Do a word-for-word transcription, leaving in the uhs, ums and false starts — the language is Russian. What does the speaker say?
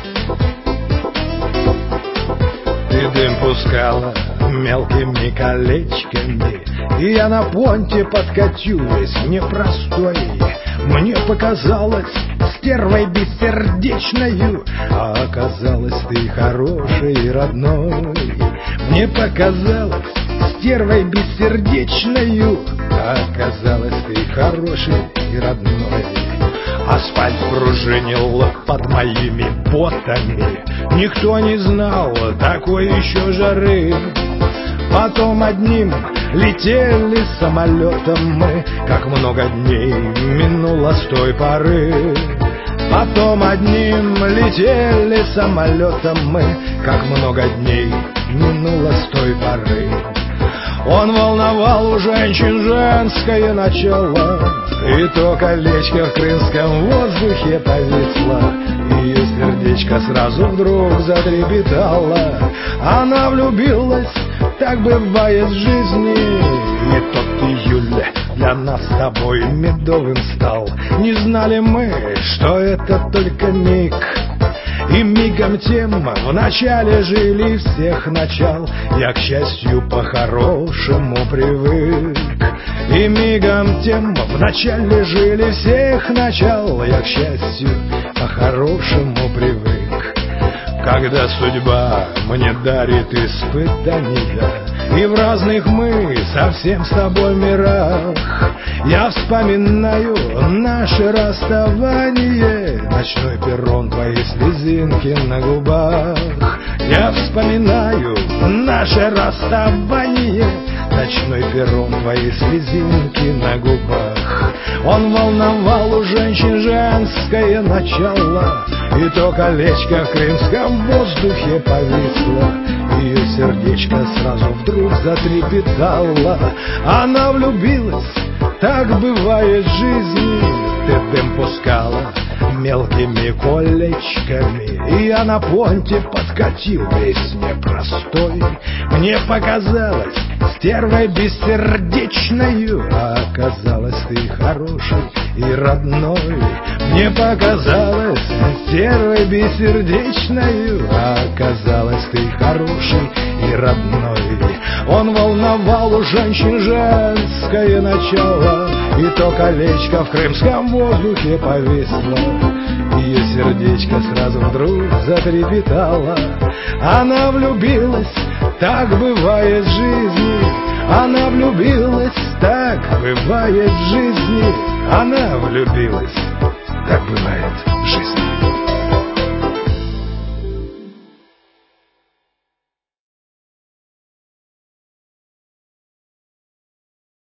Ты дым пускала мелкими колечками, и я на понте подкатил весь непростой. Мне показалось стервой бессердечною, а оказалось ты хороший и родной. Мне показалось стервой бессердечною, а оказалось ты хороший и родной. Асфальт пружинил под моими ботами, никто не знал такой еще жары. Потом одним летели самолетом мы, как много дней минуло с той поры. Потом одним летели самолетом мы, как много дней минуло с той поры. Он волновал у женщин женское начало, и то колечко в крымском воздухе повисло. Ее сердечко сразу вдруг затрепетало. Она влюбилась, так бывает в жизни. И тот июль для нас с тобой медовым стал. Не знали мы, что это только миг, и мигом тем вначале жили всех начал. Я, к счастью, по-хорошему привык, и мигом тем вначале жили всех начал. Я, к счастью, по-хорошему привык. Когда судьба мне дарит испытания, и в разных мы совсем с тобой мирах, я вспоминаю наше расставание, ночной перрон, твои слезинки на губах. Я вспоминаю наше расставание, ночной перрон, твои слезинки на губах. Он волновал у женщин женское начало, и то колечко в крымском воздухе повисло. Ее сердечко сразу вдруг затрепетало. Она влюбилась, так бывает в жизни. Ты дым пускала мелкими колечками, и я на понте подкатил весь непростой. Мне показалось стервой бессердечною, а оказалось ты хороший и родной. Мне показалось стервой бессердечною, а оказалось ты хороший и родной. Он волновал у женщин женское начало, и то колечко в крымском воздухе повисло. Ее сердечко сразу вдруг затрепетало. Она влюбилась, так бывает в жизни. Она влюбилась, так бывает в жизни. Она влюбилась, так бывает.